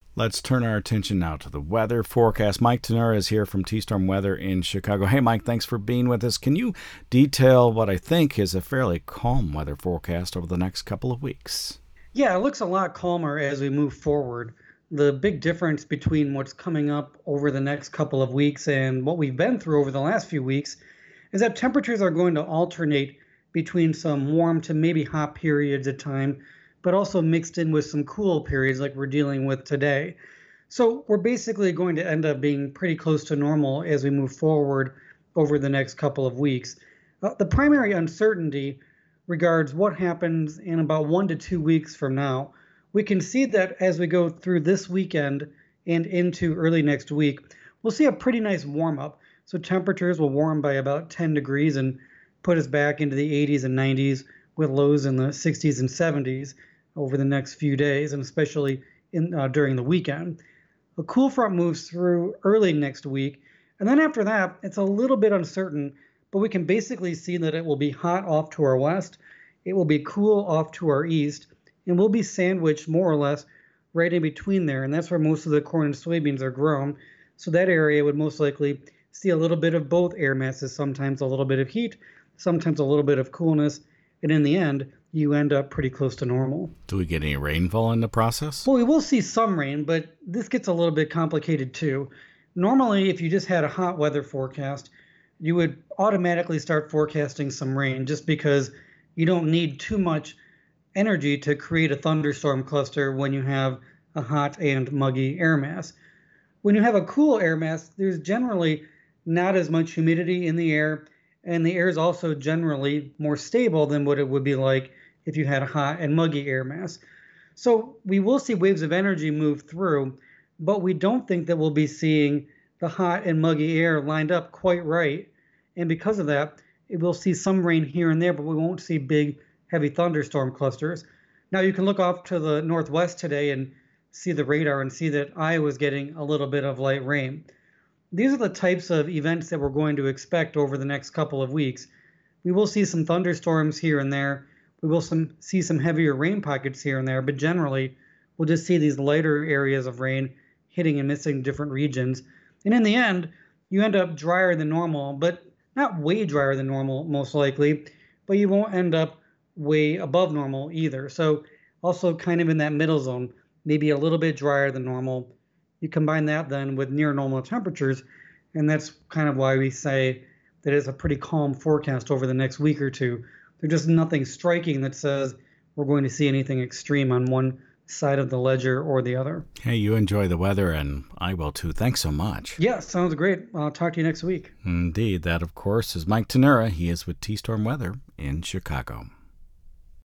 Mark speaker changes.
Speaker 1: Let's turn our attention now to the weather forecast. Mike Tenura is here from T-Storm Weather in Chicago. Hey, Mike, thanks for being with us. Can you detail what I think is a fairly calm weather forecast over the next couple of weeks?
Speaker 2: Yeah, it looks a lot calmer as we move forward. The big difference between what's coming up over the next couple of weeks and what we've been through over the last few weeks is that temperatures are going to alternate between some warm to maybe hot periods at time, but also mixed in with some cool periods like we're dealing with today. So we're basically going to end up being pretty close to normal as we move forward over the next couple of weeks. The primary uncertainty regards what happens in about 1 to 2 weeks from now. We can see that as we go through this weekend and into early next week, we'll see a pretty nice warm up. So temperatures will warm by about 10 degrees and put us back into the 80s and 90s with lows in the 60s and 70s over the next few days, and especially during the weekend. A cool front moves through early next week, and then after that, it's a little bit uncertain, but we can basically see that it will be hot off to our west, it will be cool off to our east, and we'll be sandwiched more or less right in between there, and that's where most of the corn and soybeans are grown. So that area would most likely see a little bit of both air masses, sometimes a little bit of heat, sometimes a little bit of coolness, and in the end, you end up pretty close to normal.
Speaker 1: Do we get any rainfall in the process?
Speaker 2: Well, we will see some rain, but this gets a little bit complicated too. Normally, if you just had a hot weather forecast, you would automatically start forecasting some rain just because you don't need too much energy to create a thunderstorm cluster when you have a hot and muggy air mass. When you have a cool air mass, there's generally not as much humidity in the air, and the air is also generally more stable than what it would be like if you had a hot and muggy air mass. So we will see waves of energy move through, but we don't think that we'll be seeing the hot and muggy air lined up quite right. And because of that, we'll see some rain here and there, but we won't see big, heavy thunderstorm clusters. Now you can look off to the northwest today and see the radar and see that Iowa's getting a little bit of light rain. These are the types of events that we're going to expect over the next couple of weeks. We will see some thunderstorms here and there. We will see some heavier rain pockets here and there, but generally we'll just see these lighter areas of rain hitting and missing different regions. And in the end, you end up drier than normal, but not way drier than normal, most likely, but you won't end up way above normal either. So also kind of in that middle zone, maybe a little bit drier than normal. You combine that then with near normal temperatures, and that's kind of why we say that it's a pretty calm forecast over the next week or two. There's just nothing striking that says we're going to see anything extreme on one side of the ledger or the other.
Speaker 1: Hey, you enjoy the weather, and I will too. Thanks so much.
Speaker 2: Yeah, sounds great. I'll talk to you next week.
Speaker 1: Indeed. That, of course, is Mike Tenura. He is with T-Storm Weather in Chicago.